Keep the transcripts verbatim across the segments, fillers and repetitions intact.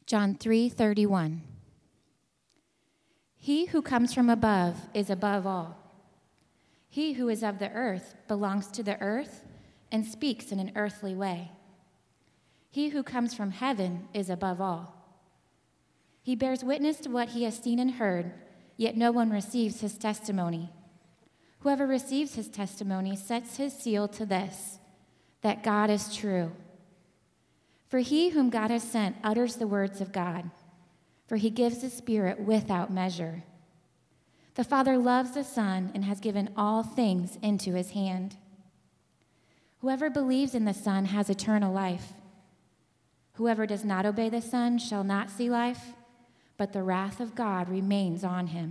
John three thirty-one. He who comes from above is above all. He who is of the earth belongs to the earth and speaks in an earthly way. He who comes from heaven is above all. He bears witness to what he has seen and heard, yet no one receives his testimony. Whoever receives his testimony sets his seal to this, that God is true. For he whom God has sent utters the words of God, for he gives the Spirit without measure. The Father loves the Son and has given all things into his hand. Whoever believes in the Son has eternal life. Whoever does not obey the Son shall not see life, but the wrath of God remains on him.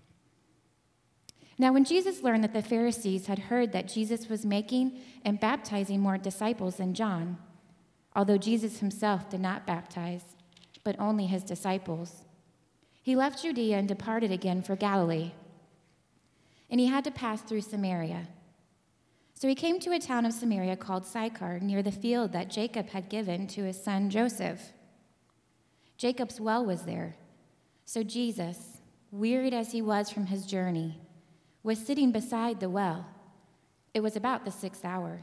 Now, when Jesus learned that the Pharisees had heard that Jesus was making and baptizing more disciples than John, although Jesus himself did not baptize, but only his disciples, he left Judea and departed again for Galilee. And he had to pass through Samaria. So he came to a town of Samaria called Sychar, near the field that Jacob had given to his son Joseph. Jacob's well was there. So Jesus, wearied as he was from his journey, was sitting beside the well. It was about the sixth hour.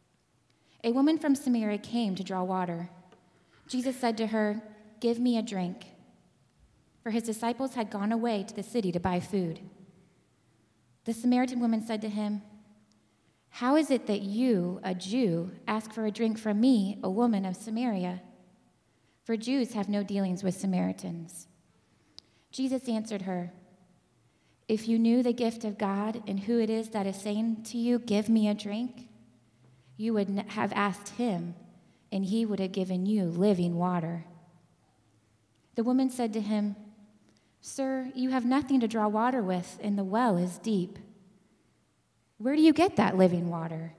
A woman from Samaria came to draw water. Jesus said to her, "Give me a drink." For his disciples had gone away to the city to buy food. The Samaritan woman said to him, "How is it that you, a Jew, ask for a drink from me, a woman of Samaria? For Jews have no dealings with Samaritans." Jesus answered her, "If you knew the gift of God and who it is that is saying to you, 'Give me a drink,' you would have asked him, and he would have given you living water." The woman said to him, "Sir, you have nothing to draw water with, and the well is deep. Where do you get that living water?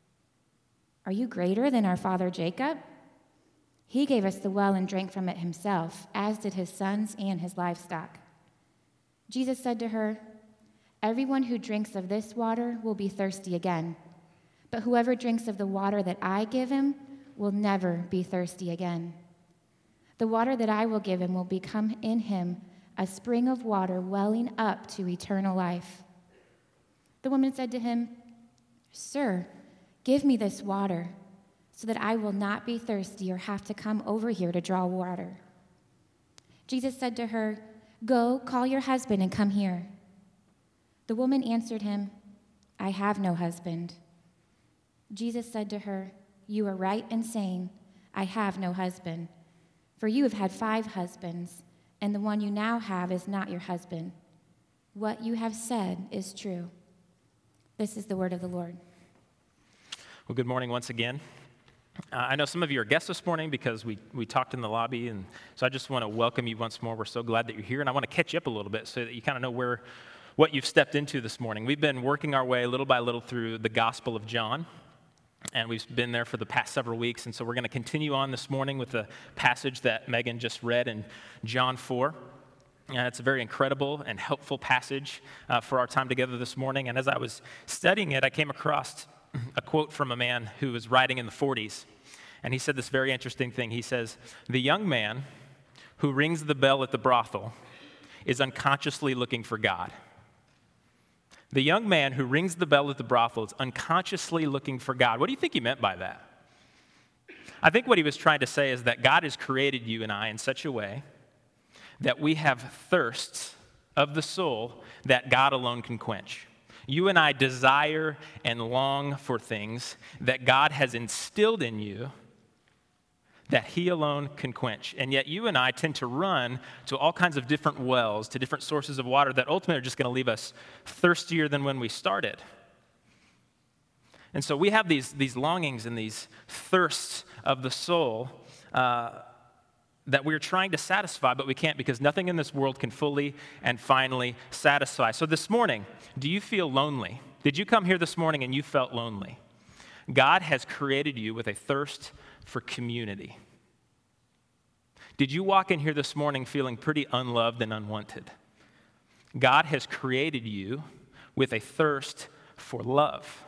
Are you greater than our father Jacob? He gave us the well and drank from it himself, as did his sons and his livestock." Jesus said to her, "Everyone who drinks of this water will be thirsty again. But whoever drinks of the water that I give him will never be thirsty again. The water that I will give him will become in him a spring of water welling up to eternal life." The woman said to him, "Sir, give me this water so that I will not be thirsty or have to come over here to draw water." Jesus said to her, "Go, call your husband and come here." The woman answered him, "I have no husband." Jesus said to her, "You are right in saying, 'I have no husband,' for you have had five husbands, and the one you now have is not your husband. What you have said is true." This is the word of the Lord. Well, good morning once again. Uh, I know some of you are guests this morning because we, we talked in the lobby, and so I just want to welcome you once more. We're so glad that you're here, and I want to catch you up a little bit so that you kind of know where what you've stepped into this morning. We've been working our way little by little through the Gospel of John, and we've been there for the past several weeks, and so we're going to continue on this morning with the passage that Megan just read in John four. And it's a very incredible and helpful passage uh, for our time together this morning, and as I was studying it, I came across a quote from a man who was writing in the forties, and he said this very interesting thing. He says, "The young man who rings the bell at the brothel is unconsciously looking for God." The young man who rings the bell at the brothel is unconsciously looking for God. What do you think he meant by that? I think what he was trying to say is that God has created you and I in such a way that we have thirsts of the soul that God alone can quench. You and I desire and long for things that God has instilled in you that he alone can quench. And yet you and I tend to run to all kinds of different wells, to different sources of water that ultimately are just going to leave us thirstier than when we started. And so we have these, these longings and these thirsts of the soul uh, that we're trying to satisfy, but we can't because nothing in this world can fully and finally satisfy. So this morning, do you feel lonely? Did you come here this morning and you felt lonely? God has created you with a thirst for community. Did you walk in here this morning feeling pretty unloved and unwanted? God has created you with a thirst for love.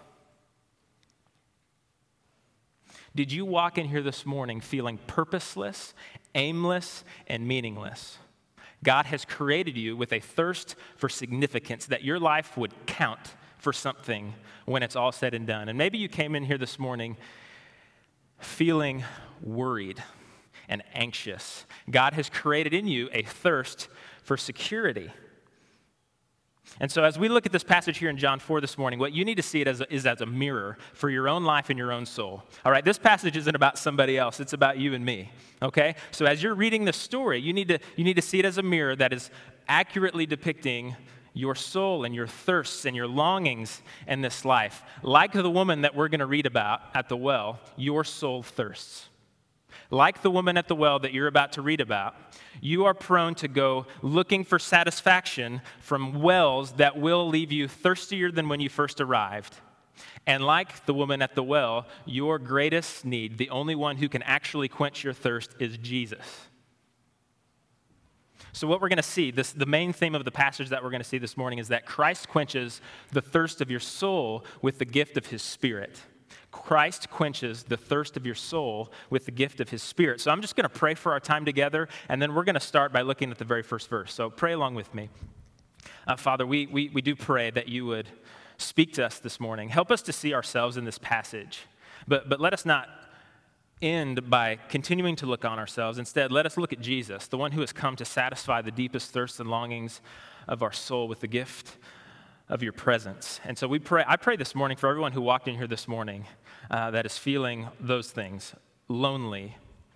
Did you walk in here this morning feeling purposeless aimless and meaningless. God has created you with a thirst for significance, that your life would count for something when it's all said and done. And maybe you came in here this morning feeling worried and anxious. God has created in you a thirst for security. And so as we look at this passage here in John four this morning, what you need to see it as a, is as a mirror for your own life and your own soul. All right, this passage isn't about somebody else. It's about you and me, okay? So as you're reading the story, you need to, you need to see it as a mirror that is accurately depicting your soul and your thirsts and your longings in this life. Like the woman that we're going to read about at the well, your soul thirsts. Like the woman at the well that you're about to read about, you are prone to go looking for satisfaction from wells that will leave you thirstier than when you first arrived. And like the woman at the well, your greatest need, the only one who can actually quench your thirst, is Jesus. So what we're going to see, this, the main theme of the passage that we're going to see this morning is that Christ quenches the thirst of your soul with the gift of his Spirit. Christ quenches the thirst of your soul with the gift of his Spirit. So I'm just going to pray for our time together, and then we're going to start by looking at the very first verse. So pray along with me. Uh, Father, we, we, we do pray that you would speak to us this morning. Help us to see ourselves in this passage, but, but let us not end by continuing to look on ourselves. Instead, let us look at Jesus, the one who has come to satisfy the deepest thirsts and longings of our soul with the gift of your presence. And so we pray, I pray this morning for everyone who walked in here this morning uh, that is feeling those things, lonely,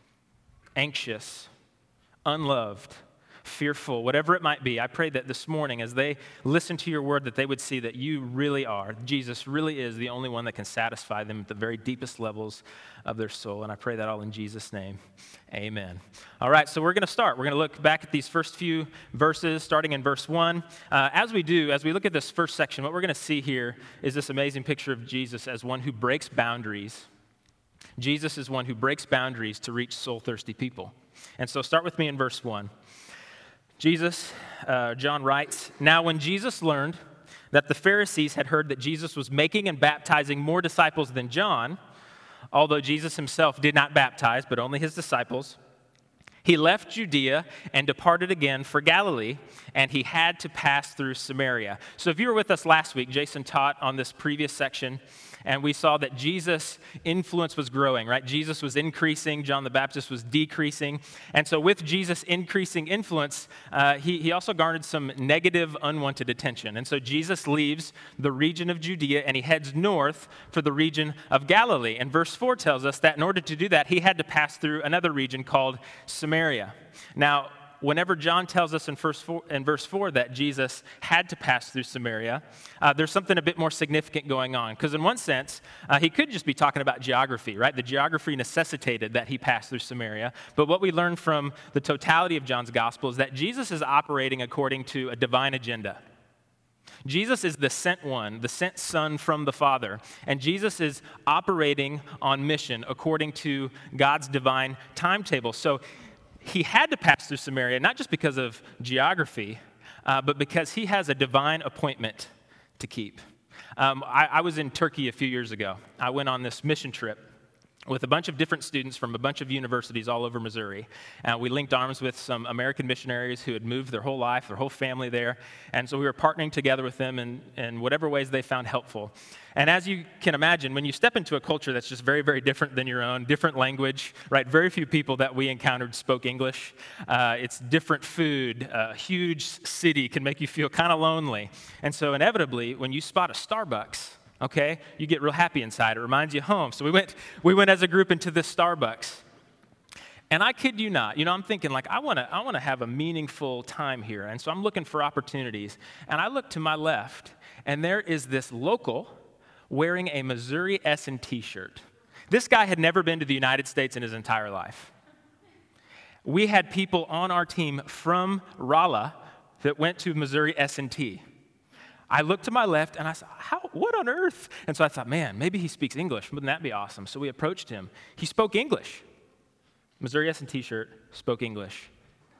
anxious, unloved, fearful, whatever it might be. I pray that this morning as they listen to your word that they would see that you really are, Jesus really is the only one that can satisfy them at the very deepest levels of their soul. And I pray that all in Jesus' name. Amen. All right, so we're going to start. We're going to look back at these first few verses, starting in verse one. Uh, as we do, as we look at this first section, what we're going to see here is this amazing picture of Jesus as one who breaks boundaries. Jesus is one who breaks boundaries to reach soul-thirsty people. And so start with me in verse one. Jesus, uh, John writes, "Now when Jesus learned that the Pharisees had heard that Jesus was making and baptizing more disciples than John, although Jesus himself did not baptize, but only his disciples, he left Judea and departed again for Galilee, and he had to pass through Samaria." So if you were with us last week, Jason taught on this previous section, and we saw that Jesus' influence was growing, right? Jesus was increasing, John the Baptist was decreasing. And so with Jesus' increasing influence, uh, he, he also garnered some negative, unwanted attention. And so Jesus leaves the region of Judea and he heads north for the region of Galilee. And verse four tells us that in order to do that, he had to pass through another region called Samaria. Now, whenever John tells us in, first four, in verse four that Jesus had to pass through Samaria, uh, there's something a bit more significant going on. Because in one sense, uh, he could just be talking about geography, right? The geography necessitated that he pass through Samaria. But what we learn from the totality of John's gospel is that Jesus is operating according to a divine agenda. Jesus is the sent one, the sent son from the Father. And Jesus is operating on mission according to God's divine timetable. So he had to pass through Samaria, not just because of geography, uh, but because he has a divine appointment to keep. Um, I, I was in Turkey a few years ago. I went on this mission trip with a bunch of different students from a bunch of universities all over Missouri. Uh, we linked arms with some American missionaries who had moved their whole life, their whole family there. And so we were partnering together with them in, in whatever ways they found helpful. And as you can imagine, when you step into a culture that's just very, very different than your own, different language, right? Very few people that we encountered spoke English. Uh, it's different food. A huge city can make you feel kind of lonely. And so inevitably, when you spot a Starbucks, okay, you get real happy inside. It reminds you of home. So we went, we went as a group into this Starbucks. And I kid you not, you know, I'm thinking like, I want to I want to have a meaningful time here. And so I'm looking for opportunities. And I look to my left, and there is this local wearing a Missouri S and T shirt. This guy had never been to the United States in his entire life. We had people on our team from Rolla that went to Missouri S and T. I looked to my left, and I said, "How? What on earth?" And so I thought, man, maybe he speaks English. Wouldn't that be awesome? So we approached him. He spoke English. Missouri S and T shirt, spoke English.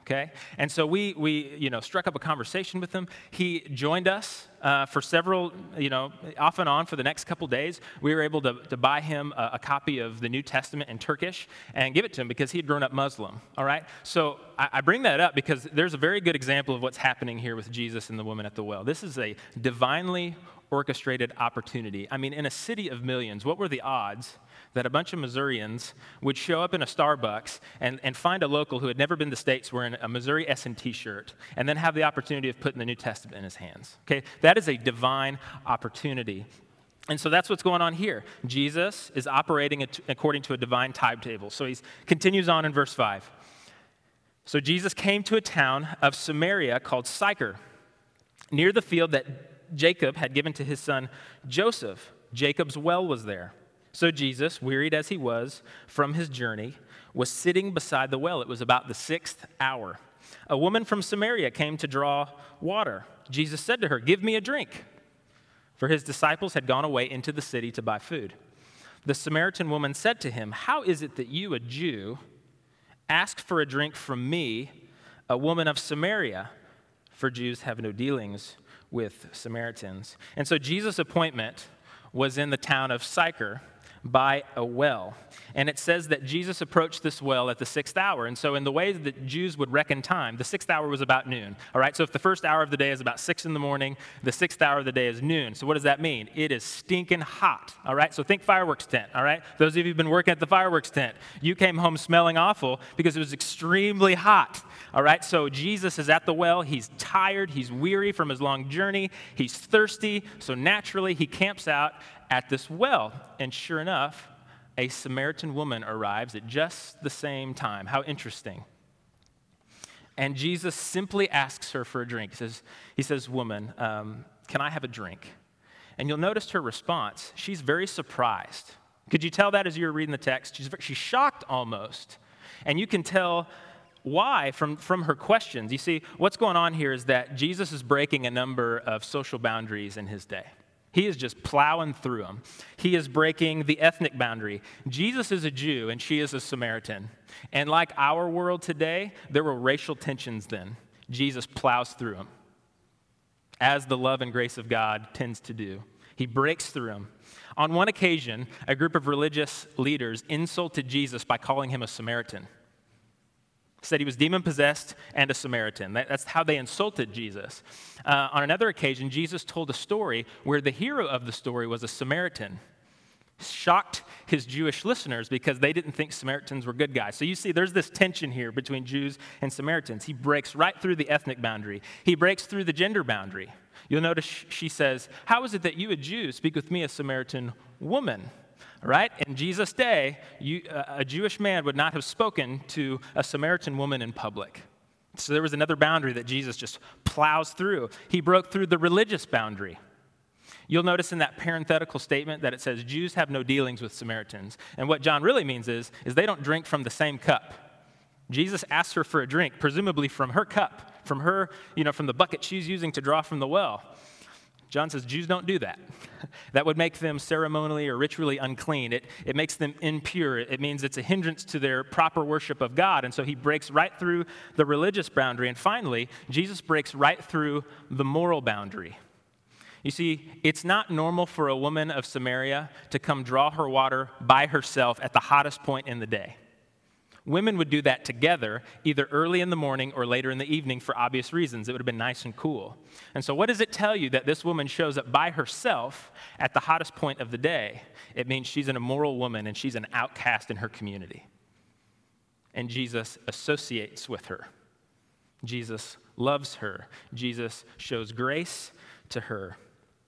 Okay, and so we, we, you know, struck up a conversation with him. He joined us uh, for several, you know, off and on for the next couple days. We were able to, to buy him a, a copy of the New Testament in Turkish and give it to him because he had grown up Muslim, all right? So I, I bring that up because there's a very good example of what's happening here with Jesus and the woman at the well. This is a divinely orchestrated opportunity. I mean, in a city of millions, what were the odds that a bunch of Missourians would show up in a Starbucks and, and find a local who had never been to the States wearing a Missouri S and T shirt and then have the opportunity of putting the New Testament in his hands? Okay, that is a divine opportunity. And so that's what's going on here. Jesus is operating according to a divine timetable. So he continues on in verse five. So Jesus came to a town of Samaria called Sychar, near the field that Jacob had given to his son Joseph. Jacob's well was there. So Jesus, wearied as he was from his journey, was sitting beside the well. It was about the sixth hour. A woman from Samaria came to draw water. Jesus said to her, "Give me a drink," for his disciples had gone away into the city to buy food. The Samaritan woman said to him, "How is it that you, a Jew, ask for a drink from me, a woman of Samaria? For Jews have no dealings with Samaritans." And so Jesus' appointment was in the town of Sychar by a well. And it says that Jesus approached this well at the sixth hour. And so in the way that Jews would reckon time, the sixth hour was about noon. All right, so if the first hour of the day is about six in the morning, the sixth hour of the day is noon. So what does that mean? It is stinking hot. All right, so think fireworks tent. All right, those of you who've been working at the fireworks tent, you came home smelling awful because it was extremely hot. All right, so Jesus is at the well. He's tired. He's weary from his long journey. He's thirsty. So naturally, he camps out at this well. And sure enough, a Samaritan woman arrives at just the same time. How interesting. And Jesus simply asks her for a drink. He says, he says "Woman, um, can I have a drink?" And you'll notice her response. She's very surprised. Could you tell that as you were reading the text? She's, she's shocked almost. And you can tell why from, from her questions. You see, what's going on here is that Jesus is breaking a number of social boundaries in his day. He is just plowing through them. He is breaking the ethnic boundary. Jesus is a Jew and she is a Samaritan. And like our world today, there were racial tensions then. Jesus plows through them, as the love and grace of God tends to do. He breaks through them. On one occasion, a group of religious leaders insulted Jesus by calling him a Samaritan. Said he was demon-possessed and a Samaritan. That, that's how they insulted Jesus. Uh, on another occasion, Jesus told a story where the hero of the story was a Samaritan. Shocked his Jewish listeners because they didn't think Samaritans were good guys. So you see, there's this tension here between Jews and Samaritans. He breaks right through the ethnic boundary. He breaks through the gender boundary. You'll notice she says, "How is it that you, a Jew, speak with me, a Samaritan woman?" Right? In Jesus' day, you, uh, a Jewish man would not have spoken to a Samaritan woman in public. So there was another boundary that Jesus just plows through. He broke through the religious boundary. You'll notice in that parenthetical statement that it says, "Jews have no dealings with Samaritans." And what John really means is, is they don't drink from the same cup. Jesus asks her for a drink, presumably from her cup, from her, you know, from the bucket she's using to draw from the well. John says Jews don't do that. That would make them ceremonially or ritually unclean. It, it makes them impure. It means it's a hindrance to their proper worship of God. And so he breaks right through the religious boundary. And finally, Jesus breaks right through the moral boundary. You see, it's not normal for a woman of Samaria to come draw her water by herself at the hottest point in the day. Women would do that together, either early in the morning or later in the evening for obvious reasons. It would have been nice and cool. And so what does it tell you that this woman shows up by herself at the hottest point of the day? It means she's an immoral woman and she's an outcast in her community. And Jesus associates with her. Jesus loves her. Jesus shows grace to her.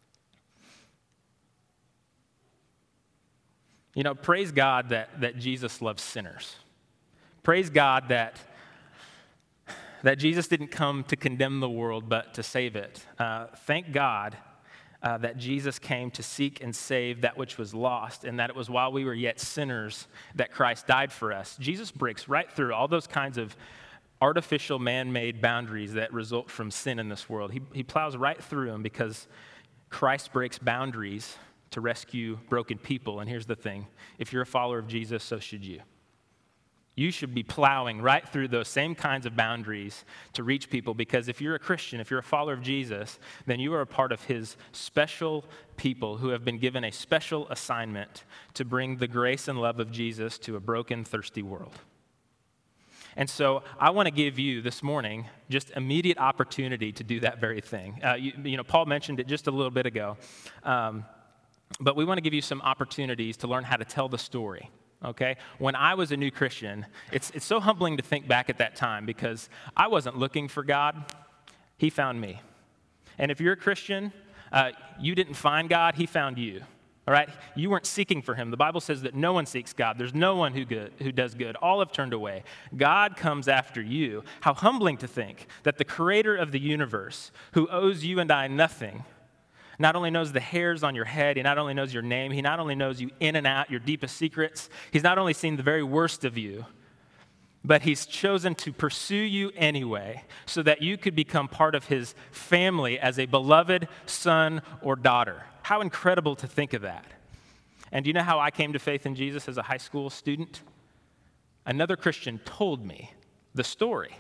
You know, praise God that, that Jesus loves sinners. Praise God that, that Jesus didn't come to condemn the world, but to save it. Uh, thank God uh, that Jesus came to seek and save that which was lost, and that it was while we were yet sinners that Christ died for us. Jesus breaks right through all those kinds of artificial, man-made boundaries that result from sin in this world. He, he plows right through them because Christ breaks boundaries to rescue broken people. And here's the thing. If you're a follower of Jesus, so should you. You should be plowing right through those same kinds of boundaries to reach people, because if you're a Christian, if you're a follower of Jesus, then you are a part of his special people who have been given a special assignment to bring the grace and love of Jesus to a broken, thirsty world. And so I want to give you this morning just immediate opportunity to do that very thing. Uh, you, you know, Paul mentioned it just a little bit ago, um, but we want to give you some opportunities to learn how to tell the story. Okay? When I was a new Christian, it's, it's so humbling to think back at that time because I wasn't looking for God. He found me. And if you're a Christian, uh, you didn't find God, he found you. All right? You weren't seeking for him. The Bible says that no one seeks God. There's no one who, good, who does good. All have turned away. God comes after you. How humbling to think that the creator of the universe, who owes you and I nothing, not only knows the hairs on your head, he not only knows your name, he not only knows you in and out, your deepest secrets, he's not only seen the very worst of you, but he's chosen to pursue you anyway so that you could become part of his family as a beloved son or daughter. How incredible to think of that. And do you know how I came to faith in Jesus as a high school student? Another Christian told me the story.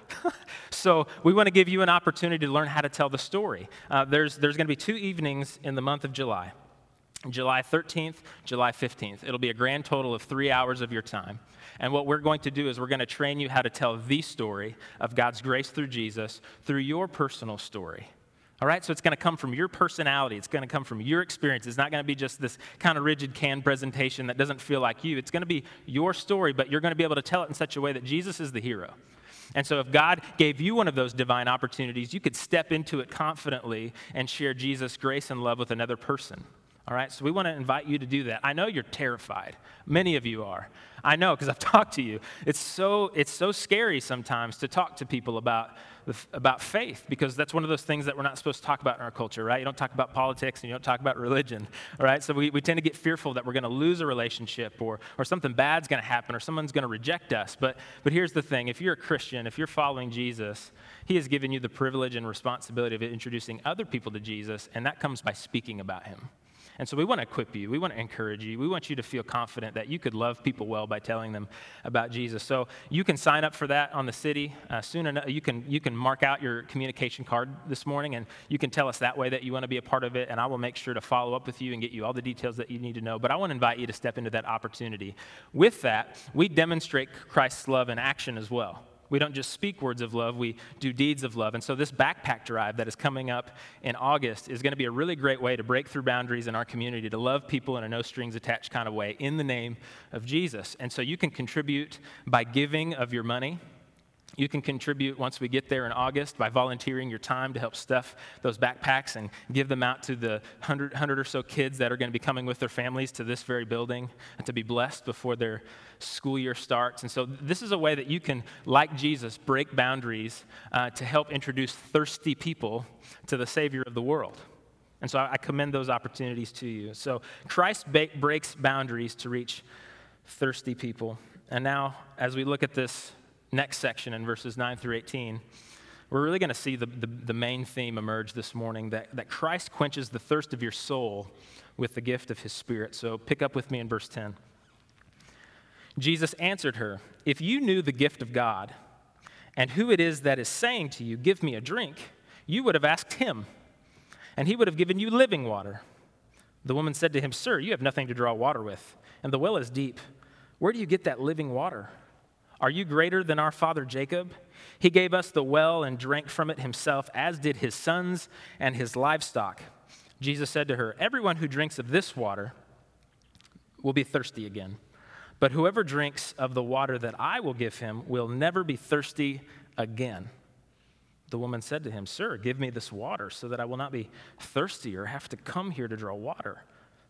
So we want to give you an opportunity to learn how to tell the story. Uh, there's there's going to be two evenings in the month of July, July thirteenth, July fifteenth. It'll be a grand total of three hours of your time. And what we're going to do is we're going to train you how to tell the story of God's grace through Jesus, through your personal story. All right, so it's going to come from your personality. It's going to come from your experience. It's not going to be just this kind of rigid canned presentation that doesn't feel like you. It's going to be your story, but you're going to be able to tell it in such a way that Jesus is the hero. And so if God gave you one of those divine opportunities, you could step into it confidently and share Jesus' grace and love with another person. All right, so we want to invite you to do that. I know you're terrified. Many of you are. I know because I've talked to you. It's so it's so scary sometimes to talk to people about about faith, because that's one of those things that we're not supposed to talk about in our culture, right? You don't talk about politics and you don't talk about religion, all right? So we, we tend to get fearful that we're going to lose a relationship or or something bad's going to happen or someone's going to reject us. But but here's the thing. If you're a Christian, if you're following Jesus, he has given you the privilege and responsibility of introducing other people to Jesus, and that comes by speaking about him. And so we want to equip you. We want to encourage you. We want you to feel confident that you could love people well by telling them about Jesus. So you can sign up for that on the city. Uh, soon enough, you can, you can mark out your communication card this morning, and you can tell us that way that you want to be a part of it, and I will make sure to follow up with you and get you all the details that you need to know. But I want to invite you to step into that opportunity. With that, we demonstrate Christ's love in action as well. We don't just speak words of love, we do deeds of love. And so this backpack drive that is coming up in August is going to be a really great way to break through boundaries in our community, to love people in a no-strings-attached kind of way in the name of Jesus. And so you can contribute by giving of your money. You can contribute once we get there in August by volunteering your time to help stuff those backpacks and give them out to the hundred, hundred or so kids that are going to be coming with their families to this very building and to be blessed before their school year starts. And so this is a way that you can, like Jesus, break boundaries uh, to help introduce thirsty people to the Savior of the world. And so I commend those opportunities to you. So Christ ba- breaks boundaries to reach thirsty people. And now, as we look at this next section in verses nine through eighteen, we're really going to see the, the, the main theme emerge this morning, that, that Christ quenches the thirst of your soul with the gift of his Spirit. So pick up with me in verse ten. Jesus answered her, "If you knew the gift of God and who it is that is saying to you, 'Give me a drink,' you would have asked him, and he would have given you living water." The woman said to him, "Sir, you have nothing to draw water with, and the well is deep. Where do you get that living water? Are you greater than our father Jacob? He gave us the well and drank from it himself, as did his sons and his livestock." Jesus said to her, "Everyone who drinks of this water will be thirsty again. But whoever drinks of the water that I will give him will never be thirsty again." The woman said to him, "Sir, give me this water so that I will not be thirsty or have to come here to draw water."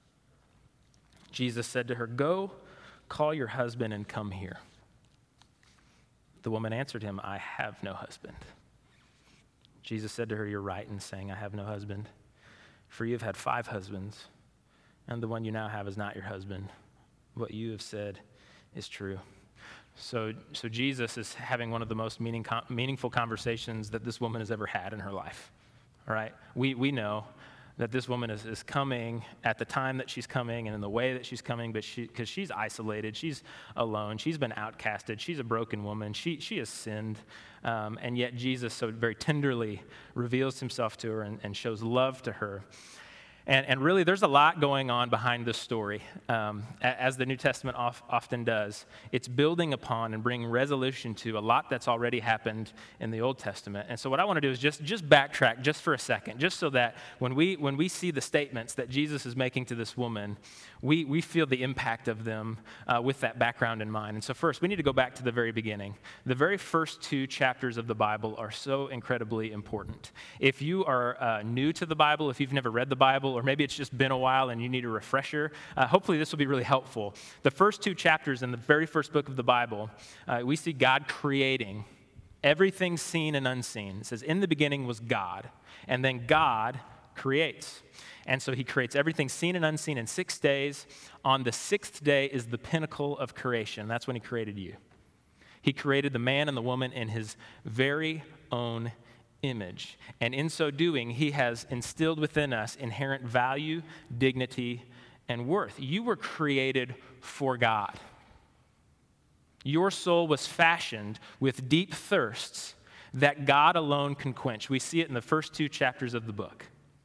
Jesus said to her, "Go, call your husband and come here." The woman answered him, "I have no husband." Jesus said to her, "You're right in saying, 'I have no husband,' for you have had five husbands, and the one you now have is not your husband. What you have said is true." So, so Jesus is having one of the most meaning, meaningful conversations that this woman has ever had in her life. All right? We, we know that this woman is, is coming at the time that she's coming and in the way that she's coming, but she, because she's isolated, she's alone, she's been outcasted, she's a broken woman, she, she has sinned, um, and yet Jesus so very tenderly reveals himself to her and, and shows love to her. And, and really, there's a lot going on behind this story, um, as the New Testament of, often does. It's building upon and bringing resolution to a lot that's already happened in the Old Testament. And so what I want to do is just, just backtrack just for a second, just so that when we when we see the statements that Jesus is making to this woman, we, we feel the impact of them uh, with that background in mind. And so first, we need to go back to the very beginning. The very first two chapters of the Bible are so incredibly important. If you are uh, new to the Bible, if you've never read the Bible, or maybe it's just been a while and you need a refresher, uh, hopefully this will be really helpful. The first two chapters in the very first book of the Bible, uh, we see God creating everything seen and unseen. It says, in the beginning was God, and then God creates. And so he creates everything seen and unseen in six days. On the sixth day is the pinnacle of creation. That's when he created you. He created the man and the woman in his very own image. And in so doing, he has instilled within us inherent value, dignity, and worth. You were created for God. Your soul was fashioned with deep thirsts that God alone can quench. We see it in the first two chapters of the book.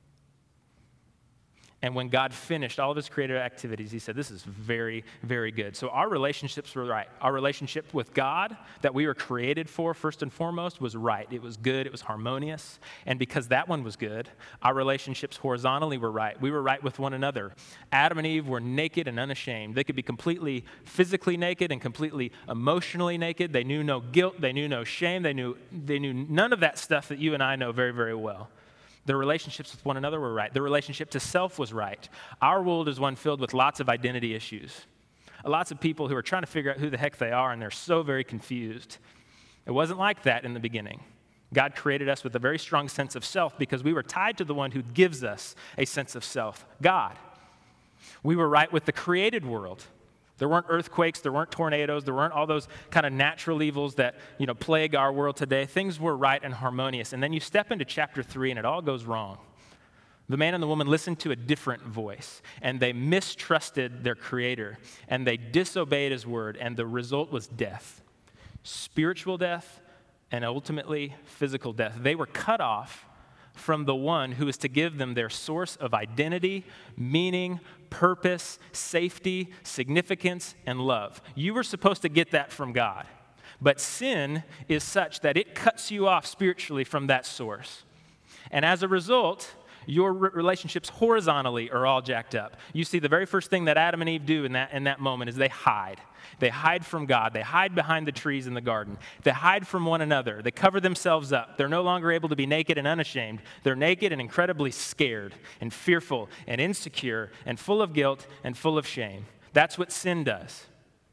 And when God finished all of his creative activities, he said, this is very, very good. So our relationships were right. Our relationship with God that we were created for, first and foremost, was right. It was good. It was harmonious. And because that one was good, our relationships horizontally were right. We were right with one another. Adam and Eve were naked and unashamed. They could be completely physically naked and completely emotionally naked. They knew no guilt. They knew no shame. They knew, they knew none of that stuff that you and I know very, very well. Their relationships with one another were right. Their relationship to self was right. Our world is one filled with lots of identity issues. Lots of people who are trying to figure out who the heck they are, and they're so very confused. It wasn't like that in the beginning. God created us with a very strong sense of self because we were tied to the one who gives us a sense of self, God. We were right with the created world. There weren't earthquakes, there weren't tornadoes, there weren't all those kind of natural evils that, you know, plague our world today. Things were right and harmonious. And then you step into chapter three and it all goes wrong. The man and the woman listened to a different voice, and they mistrusted their creator, and they disobeyed his word, and the result was death. Spiritual death and ultimately physical death. They were cut off from the one who is to give them their source of identity, meaning, purpose, safety, significance, and love. You were supposed to get that from God. But sin is such that it cuts you off spiritually from that source. And as a result, your relationships horizontally are all jacked up. You see, the very first thing that Adam and Eve do in that, in that moment is they hide. They hide from God. They hide behind the trees in the garden. They hide from one another. They cover themselves up. They're no longer able to be naked and unashamed. They're naked and incredibly scared and fearful and insecure and full of guilt and full of shame. That's what sin does.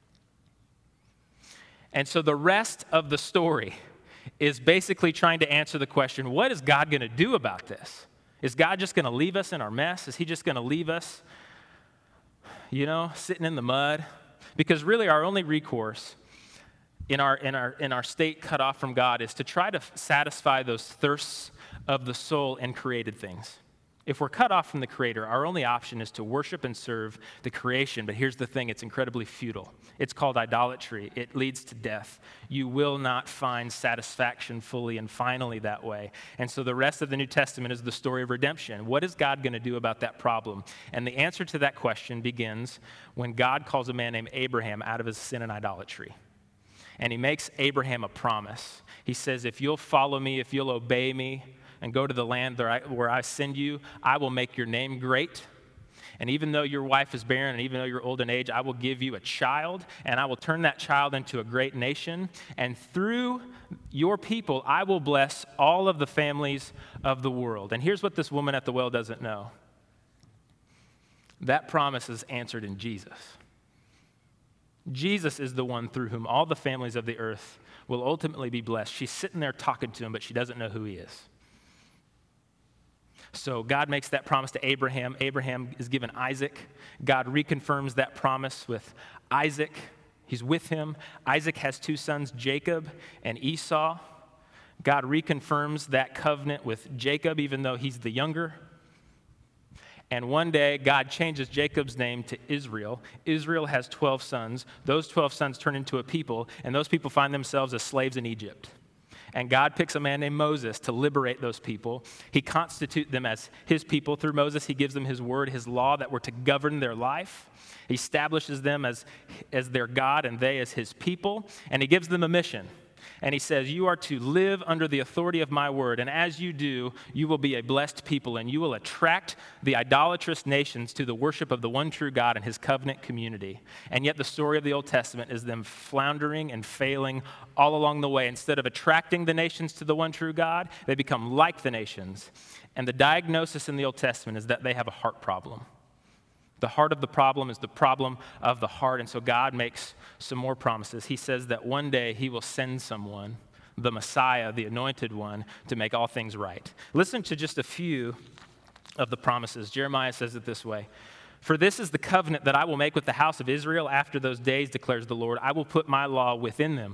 And so the rest of the story is basically trying to answer the question, what is God going to do about this? Is God just going to leave us in our mess? Is he just going to leave us, you know, sitting in the mud? Because really our only recourse in our, in our, in our state cut off from God is to try to satisfy those thirsts of the soul in created things. If we're cut off from the Creator, our only option is to worship and serve the creation. But here's the thing, it's incredibly futile. It's called idolatry. It leads to death. You will not find satisfaction fully and finally that way. And so the rest of the New Testament is the story of redemption. What is God going to do about that problem? And the answer to that question begins when God calls a man named Abraham out of his sin and idolatry. And he makes Abraham a promise. He says, if you'll follow me, if you'll obey me, and go to the land where I, where I send you, I will make your name great. And even though your wife is barren, and even though you're old in age, I will give you a child, and I will turn that child into a great nation. And through your people, I will bless all of the families of the world. And here's what this woman at the well doesn't know. That promise is answered in Jesus. Jesus is the one through whom all the families of the earth will ultimately be blessed. She's sitting there talking to him, but she doesn't know who he is. So God makes that promise to Abraham. Abraham is given Isaac. God reconfirms that promise with Isaac. He's with him. Isaac has two sons, Jacob and Esau. God reconfirms that covenant with Jacob, even though he's the younger. And one day, God changes Jacob's name to Israel. Israel has twelve sons. Those twelve sons turn into a people, and those people find themselves as slaves in Egypt. And God picks a man named Moses to liberate those people. He constitutes them as his people. Through Moses, he gives them his word, his law that were to govern their life. He establishes them as, as their God and they as his people. And he gives them a mission. And he says, you are to live under the authority of my word. And as you do, you will be a blessed people, and you will attract the idolatrous nations to the worship of the one true God and his covenant community. And yet the story of the Old Testament is them floundering and failing all along the way. Instead of attracting the nations to the one true God, they become like the nations. And the diagnosis in the Old Testament is that they have a heart problem. The heart of the problem is the problem of the heart. And so God makes some more promises. He says that one day he will send someone, the Messiah, the anointed one, to make all things right. Listen to just a few of the promises. Jeremiah says it this way. For this is the covenant that I will make with the house of Israel after those days, declares the Lord. I will put my law within them.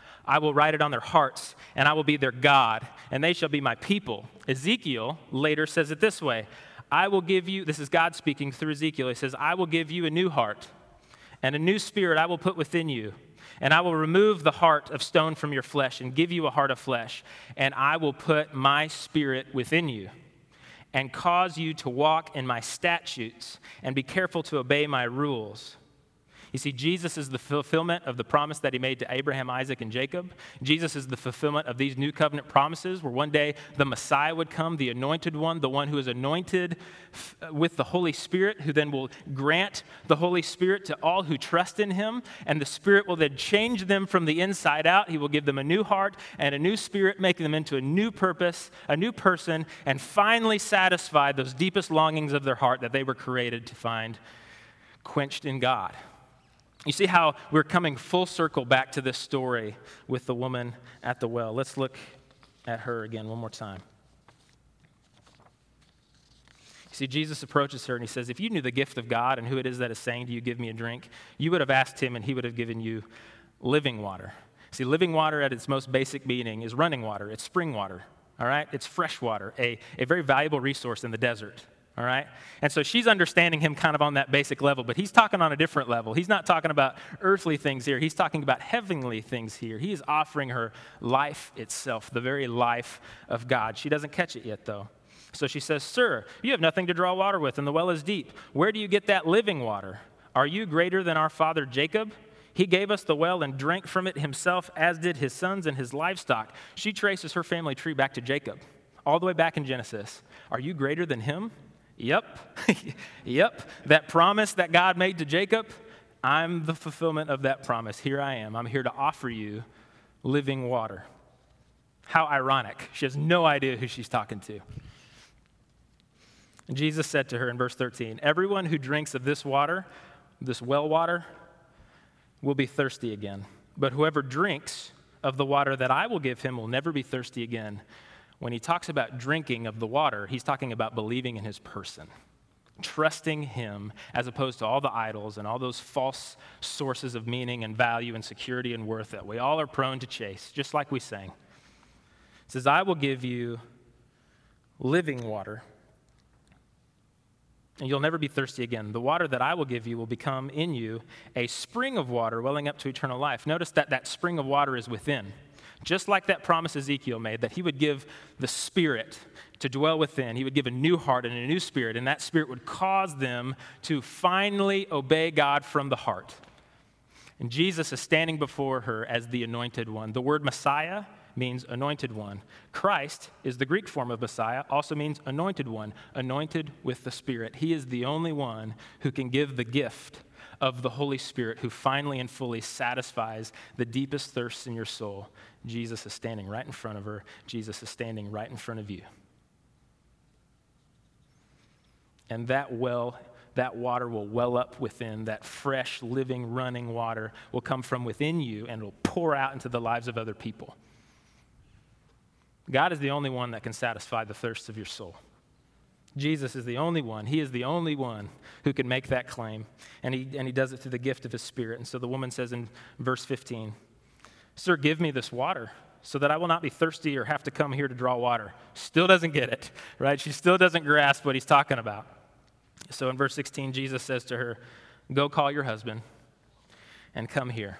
I will write it on their hearts, and I will be their God, and they shall be my people. Ezekiel later says it this way. I will give you, this is God speaking through Ezekiel. He says, I will give you a new heart, and a new spirit I will put within you. And I will remove the heart of stone from your flesh and give you a heart of flesh. And I will put my spirit within you and cause you to walk in my statutes and be careful to obey my rules. You see, Jesus is the fulfillment of the promise that he made to Abraham, Isaac, and Jacob. Jesus is the fulfillment of these new covenant promises where one day the Messiah would come, the anointed one, the one who is anointed with the Holy Spirit, who then will grant the Holy Spirit to all who trust in him. And the Spirit will then change them from the inside out. He will give them a new heart and a new spirit, making them into a new purpose, a new person, and finally satisfy those deepest longings of their heart that they were created to find quenched in God. You see how we're coming full circle back to this story with the woman at the well. Let's look at her again one more time. You see, Jesus approaches her and he says, if you knew the gift of God and who it is that is saying to you, give me a drink, you would have asked him and he would have given you living water. See, living water at its most basic meaning is running water. It's spring water, all right? It's fresh water, a, a very valuable resource in the desert. All right? And so she's understanding him kind of on that basic level, but he's talking on a different level. He's not talking about earthly things here. He's talking about heavenly things here. He is offering her life itself, the very life of God. She doesn't catch it yet, though. So she says, sir, you have nothing to draw water with, and the well is deep. Where do you get that living water? Are you greater than our father Jacob? He gave us the well and drank from it himself, as did his sons and his livestock. She traces her family tree back to Jacob, all the way back in Genesis. Are you greater than him? Yep, yep, that promise that God made to Jacob, I'm the fulfillment of that promise. Here I am. I'm here to offer you living water. How ironic. She has no idea who she's talking to. And Jesus said to her in verse thirteen, everyone who drinks of this water, this well water, will be thirsty again. But whoever drinks of the water that I will give him will never be thirsty again. When he talks about drinking of the water, he's talking about believing in his person, trusting him as opposed to all the idols and all those false sources of meaning and value and security and worth that we all are prone to chase, just like we sang. It says, I will give you living water, and you'll never be thirsty again. The water that I will give you will become in you a spring of water welling up to eternal life. Notice that that spring of water is within. Just like that promise Ezekiel made, that he would give the Spirit to dwell within. He would give a new heart and a new spirit, and that Spirit would cause them to finally obey God from the heart. And Jesus is standing before her as the anointed one. The word Messiah means anointed one. Christ is the Greek form of Messiah, also means anointed one, anointed with the Spirit. He is the only one who can give the gift of the Holy Spirit, who finally and fully satisfies the deepest thirsts in your soul. Jesus is standing right in front of her. Jesus is standing right in front of you. And that well, that water will well up within. That fresh, living, running water will come from within you and will pour out into the lives of other people. God is the only one that can satisfy the thirsts of your soul. Jesus is the only one. He is the only one who can make that claim. And he, and he does it through the gift of his Spirit. And so the woman says in verse fifteen, sir, give me this water so that I will not be thirsty or have to come here to draw water. Still doesn't get it, right? She still doesn't grasp what he's talking about. So in verse sixteen, Jesus says to her, "Go call your husband and come here."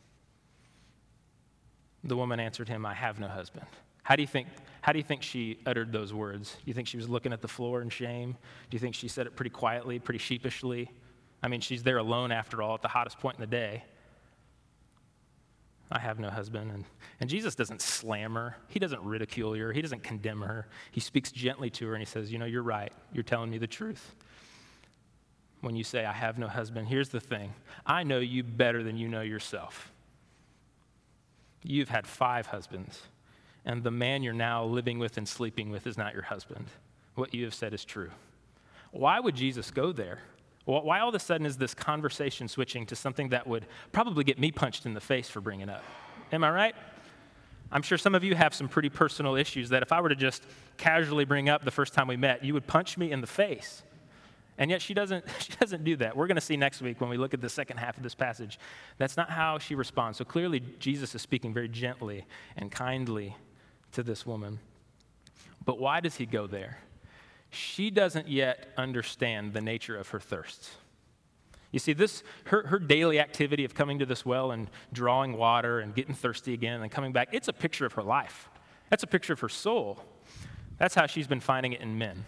The woman answered him, "I have no husband." How do you think, how do you think she uttered those words? Do you think she was looking at the floor in shame? Do you think she said it pretty quietly, pretty sheepishly? I mean, she's there alone after all at the hottest point in the day. "I have no husband." And, and Jesus doesn't slam her. He doesn't ridicule her. He doesn't condemn her. He speaks gently to her and he says, "You know, you're right. You're telling me the truth. When you say, 'I have no husband,' here's the thing. I know you better than you know yourself. You've had five husbands, and the man you're now living with and sleeping with is not your husband. What you have said is true." Why would Jesus go there? Why all of a sudden is this conversation switching to something that would probably get me punched in the face for bringing up? Am I right? I'm sure some of you have some pretty personal issues that if I were to just casually bring up the first time we met, you would punch me in the face. And yet she doesn't, she doesn't do that. We're going to see next week when we look at the second half of this passage. That's not how she responds. So clearly Jesus is speaking very gently and kindly to this woman. But why does he go there? She doesn't yet understand the nature of her thirsts. You see, this her, her daily activity of coming to this well and drawing water and getting thirsty again and coming back, it's a picture of her life. That's a picture of her soul. That's how she's been finding it in men.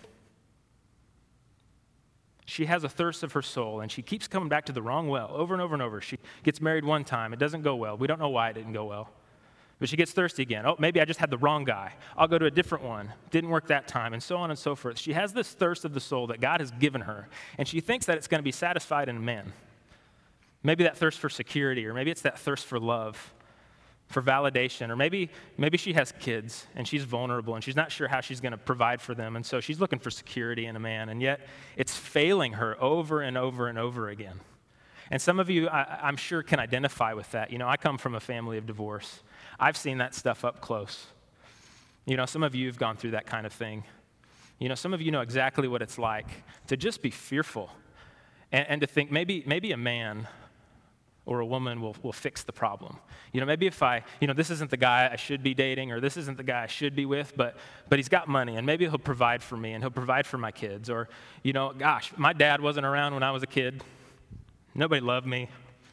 She has a thirst of her soul, and she keeps coming back to the wrong well over and over and over. She gets married one time. It doesn't go well. We don't know why it didn't go well. But she gets thirsty again. Oh, maybe I just had the wrong guy. I'll go to a different one. Didn't work that time, and so on and so forth. She has this thirst of the soul that God has given her, and she thinks that it's going to be satisfied in men. Maybe that thirst for security, or maybe it's that thirst for love, for validation, or maybe maybe she has kids and she's vulnerable and she's not sure how she's going to provide for them, and so she's looking for security in a man, and yet it's failing her over and over and over again. And some of you, I, I'm sure, can identify with that. You know, I come from a family of divorce. I've seen that stuff up close. You know, some of you have gone through that kind of thing. You know, some of you know exactly what it's like to just be fearful and, and to think maybe maybe a man or a woman will, will fix the problem. You know, maybe if I, you know, this isn't the guy I should be dating, or this isn't the guy I should be with, but but he's got money, and maybe he'll provide for me, and he'll provide for my kids. Or, you know, gosh, my dad wasn't around when I was a kid. Nobody loved me.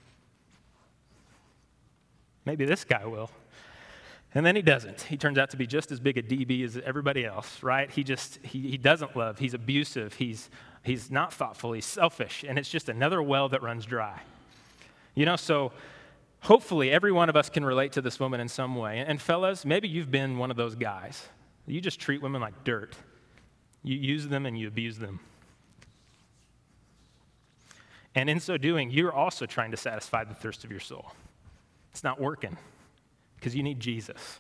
Maybe this guy will. And then he doesn't. He turns out to be just as big a D B as everybody else, right? He just, he, he doesn't love. He's abusive. He's, he's not thoughtful. He's selfish. And it's just another well that runs dry. You know, so hopefully every one of us can relate to this woman in some way. And, and fellas, maybe you've been one of those guys. You just treat women like dirt. You use them and you abuse them. And in so doing, you're also trying to satisfy the thirst of your soul. It's not working because you need Jesus.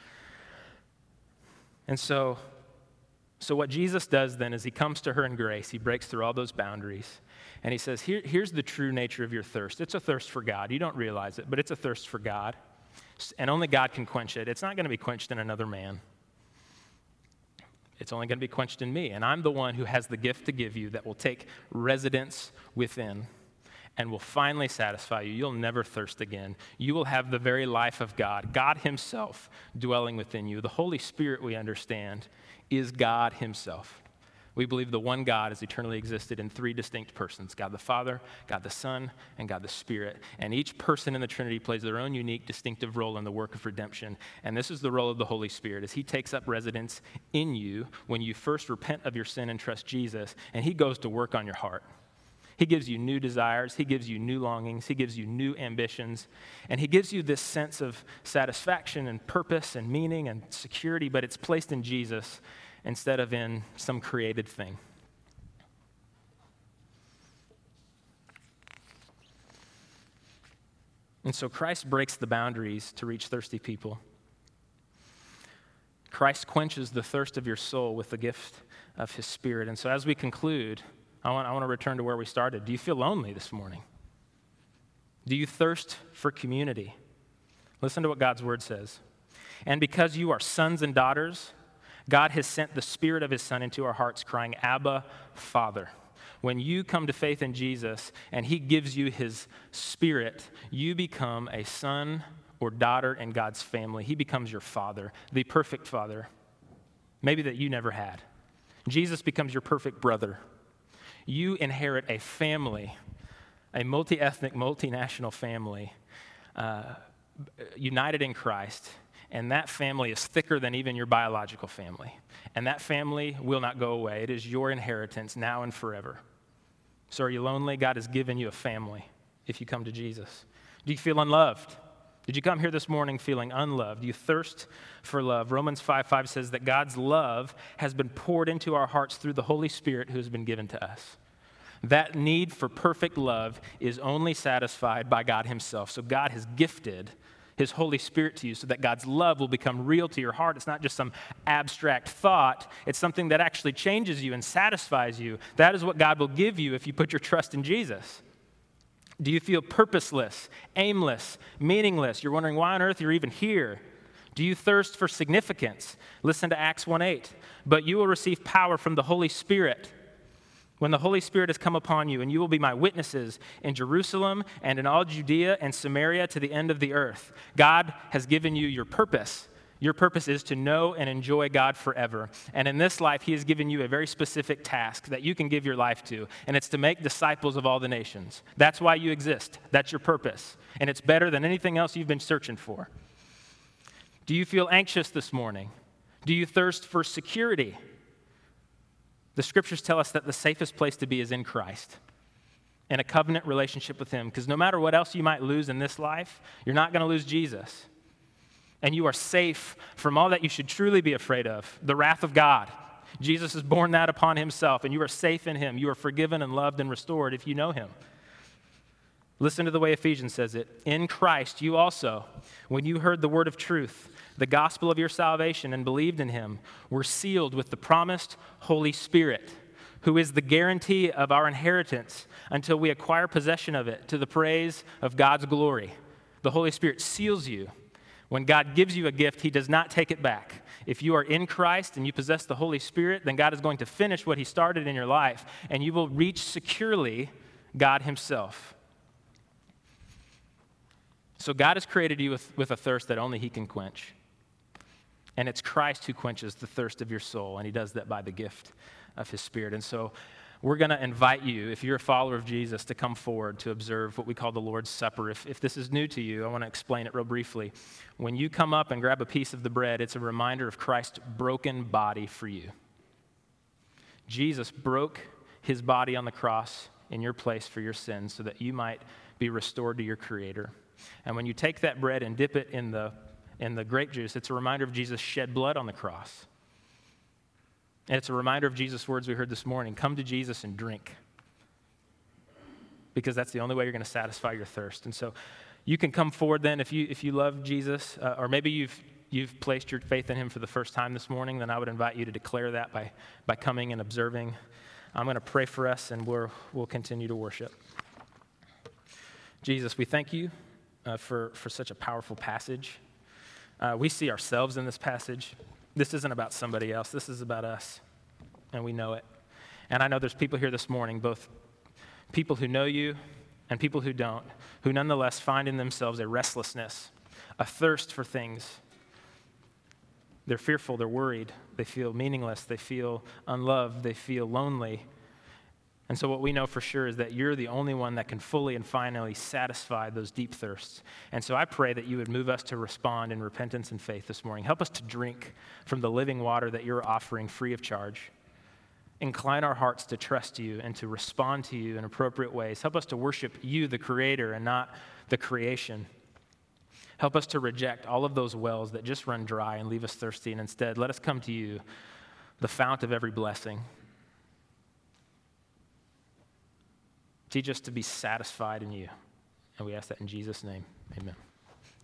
And so, so what Jesus does then is he comes to her in grace. He breaks through all those boundaries. And he says, Here, here's the true nature of your thirst. It's a thirst for God. You don't realize it, but it's a thirst for God. And only God can quench it. It's not going to be quenched in another man. It's only going to be quenched in me. And I'm the one who has the gift to give you that will take residence within and will finally satisfy you. You'll never thirst again. You will have the very life of God, God himself dwelling within you. The Holy Spirit, we understand, is God himself. We believe the one God has eternally existed in three distinct persons, God the Father, God the Son, and God the Spirit. And each person in the Trinity plays their own unique, distinctive role in the work of redemption. And this is the role of the Holy Spirit, as he takes up residence in you when you first repent of your sin and trust Jesus, and he goes to work on your heart. He gives you new desires, he gives you new longings, he gives you new ambitions, and he gives you this sense of satisfaction and purpose and meaning and security, but it's placed in Jesus instead of in some created thing. And so Christ breaks the boundaries to reach thirsty people. Christ quenches the thirst of your soul with the gift of his Spirit. And so as we conclude, I want, I want to return to where we started. Do you feel lonely this morning? Do you thirst for community? Listen to what God's word says. And because you are sons and daughters, God has sent the Spirit of his Son into our hearts, crying, Abba, Father. When you come to faith in Jesus and he gives you his Spirit, you become a son or daughter in God's family. He becomes your father, the perfect father, maybe that you never had. Jesus becomes your perfect brother, you inherit a family, a multi-ethnic, multinational family, uh, united in Christ, and that family is thicker than even your biological family. And that family will not go away. It is your inheritance now and forever. So are you lonely? God has given you a family if you come to Jesus. Do you feel unloved? Did you come here this morning feeling unloved? Do you thirst for love? Romans five five says that God's love has been poured into our hearts through the Holy Spirit who has been given to us. That need for perfect love is only satisfied by God himself. So God has gifted his Holy Spirit to you so that God's love will become real to your heart. It's not just some abstract thought. It's something that actually changes you and satisfies you. That is what God will give you if you put your trust in Jesus. Do you feel purposeless, aimless, meaningless? You're wondering why on earth you're even here. Do you thirst for significance? Listen to Acts one eight. But you will receive power from the Holy Spirit when the Holy Spirit has come upon you, and you will be my witnesses in Jerusalem and in all Judea and Samaria to the end of the earth. God has given you your purpose. Your purpose is to know and enjoy God forever. And in this life, he has given you a very specific task that you can give your life to, and it's to make disciples of all the nations. That's why you exist. That's your purpose. And it's better than anything else you've been searching for. Do you feel anxious this morning? Do you thirst for security? The scriptures tell us that the safest place to be is in Christ, in a covenant relationship with him, because no matter what else you might lose in this life, you're not going to lose Jesus. And you are safe from all that you should truly be afraid of, the wrath of God. Jesus has borne that upon himself, and you are safe in him. You are forgiven and loved and restored if you know him. Listen to the way Ephesians says it. In Christ, you also, when you heard the word of truth, the gospel of your salvation, and believed in him, were sealed with the promised Holy Spirit, who is the guarantee of our inheritance until we acquire possession of it to the praise of God's glory. The Holy Spirit seals you. When God gives you a gift, he does not take it back. If you are in Christ and you possess the Holy Spirit, then God is going to finish what he started in your life, and you will reach securely God himself. So God has created you with, with a thirst that only he can quench. And it's Christ who quenches the thirst of your soul, and he does that by the gift of his Spirit. And so we're going to invite you, if you're a follower of Jesus, to come forward to observe what we call the Lord's Supper. If, if this is new to you, I want to explain it real briefly. When you come up and grab a piece of the bread, it's a reminder of Christ's broken body for you. Jesus broke his body on the cross in your place for your sins so that you might be restored to your Creator. And when you take that bread and dip it in the in the grape juice, it's a reminder of Jesus' shed blood on the cross. And it's a reminder of Jesus' words we heard this morning. Come to Jesus and drink. Because that's the only way you're going to satisfy your thirst. And so you can come forward then if you if you love Jesus, uh, or maybe you've you've placed your faith in him for the first time this morning, then I would invite you to declare that by, by coming and observing. I'm going to pray for us, and we're, we'll continue to worship. Jesus, we thank you uh, for, for such a powerful passage. Uh, we see ourselves in this passage. This isn't about somebody else. This is about us, and we know it. And I know there's people here this morning, both people who know you and people who don't, who nonetheless find in themselves a restlessness, a thirst for things. They're fearful, they're worried, they feel meaningless, they feel unloved, they feel lonely. And so what we know for sure is that you're the only one that can fully and finally satisfy those deep thirsts. And so I pray that you would move us to respond in repentance and faith this morning. Help us to drink from the living water that you're offering free of charge. Incline our hearts to trust you and to respond to you in appropriate ways. Help us to worship you, the Creator, and not the creation. Help us to reject all of those wells that just run dry and leave us thirsty, and instead let us come to you, the fount of every blessing. Teach us to be satisfied in you. And we ask that in Jesus' name. Amen.